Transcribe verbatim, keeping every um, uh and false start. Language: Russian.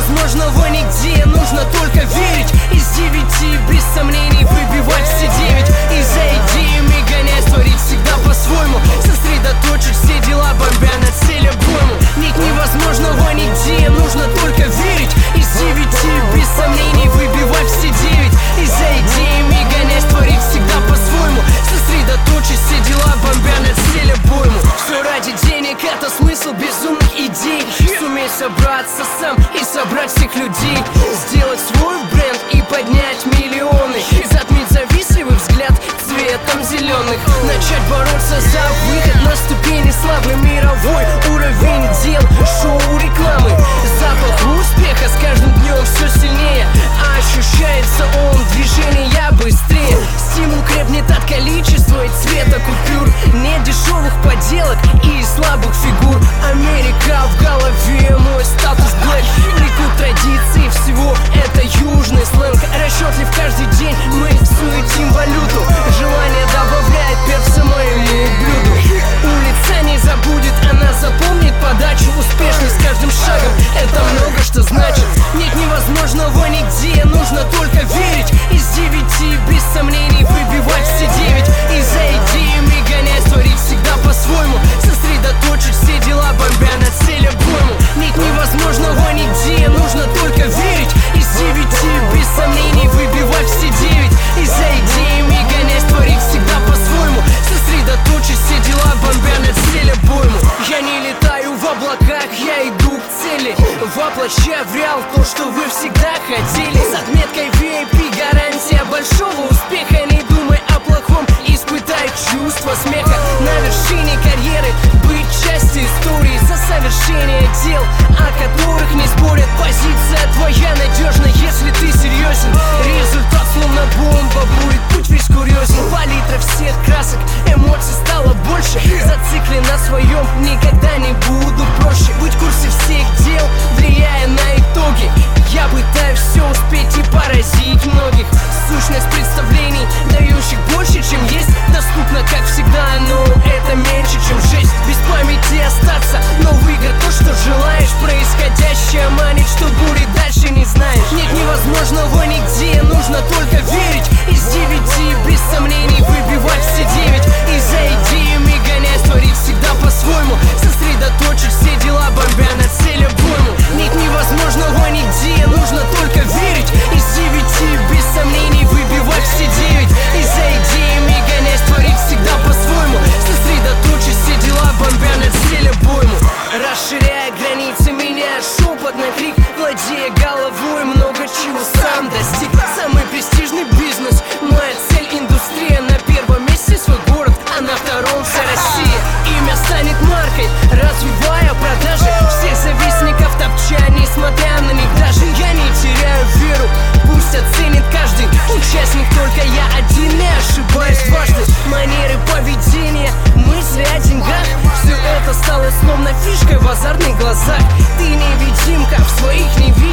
невозможного нигде, нужно только верить. Из девяти без сомнений выбивать все девять. И за идеями гонять, творить всегда по-своему, сосредоточить все дела, бомбя на цель обойму. Нет невозможного нигде, нужно только верить. Из девяти без сомнений выбивать все девять. И за идеями гонять, творить всегда по-своему, сосредоточить все дела, бомбя на цель обойму. Все ради денег, это смысл безумных идей. Сумей собраться сам и собрать всех людей, сделать свой бренд и поднять миллионы, затмить завистливый взгляд цветом зеленых. Начать бороться за выход на ступени славы, мировой уровень дел, шоу, рекламы. Запах успеха с каждым днем все сильнее, а ощущается он движения быстрее. Стимул крепнет от количества и цвета купюр, нет дешевых подделок и слабых фигур. Америка в голове, мой статус блэк, влекут традиции всего, это южный сленг. Расчетлив каждый день, мы суетим валюту, желание добавляет перца моему блюду. Улица не забудет, она запомнит подачу, успешность с каждым шагом, это много что значит. Нет невозможного нигде, нужно только верить. Из девяти без сомнений выбивать все девять. И за идеями гонять, творить всегда по-своему, сосредоточить все дела, бомбя на цель обойму. Нет невозможного нигде, нужно только верить. Из девяти без сомнений выбивать все девять. И за идеями гонять, творить всегда по-своему, сосредоточить все дела, бомбя на цель обойму. Я не летаю в облаках, я иду к цели, воплощая в реал то, что вы всегда хотели. С отметкой ви ай пи гарантия большого успеха. Не думай о плохом, испытай чувство смеха. На вершине карьеры быть частью истории, за совершение дел, о которых не спорят. Позиция твоя надежна, если ты серьезен. Результат словно бомба, будет путь весь курьезен. Палитра всех красок, эмоций стало больше. Зациклен на своем, никогда не буду проще. Быть в курсе всех дел, влияя на итоги. Я пытаюсь все успеть и поразить многих. Сущность представлений, дающих больше, чем есть, доступна как всегда, но это меньше, чем жесть. Без памяти остаться, но выиграть то, что желаешь. Происходящее манит, что будет дальше не знаешь. Нет невозможного нигде, нужно только верить. Из девяти без сомнений выбивать все девять. И за идеями гонять, творить всегда по-своему, сосредоточить все дела, бомбя на цель обойму. Нет невозможного нигде, нужно только верить. Из девяти без сомнений выбивать все девять. И за идеями гонять, творить всегда по-своему, сосредоточить все дела, бомбя на цель обойму. Расширяя границы, меняя шепот на крик, владея головой, много чего сам достиг. Самый престижный бизнес, моя цель индустрия. На первом месте свой город, а на втором вся Россия. Имя станет маркой, развивая продажи всех завистников топча, несмотря на них даже я не теряю веру. Пусть оценит каждый участник, только я один не ошибаюсь дважды. Манеры поведения, мысли о деньгах, все это стало словно фишкой в азартных глазах. Ты невидимка в своих невидимых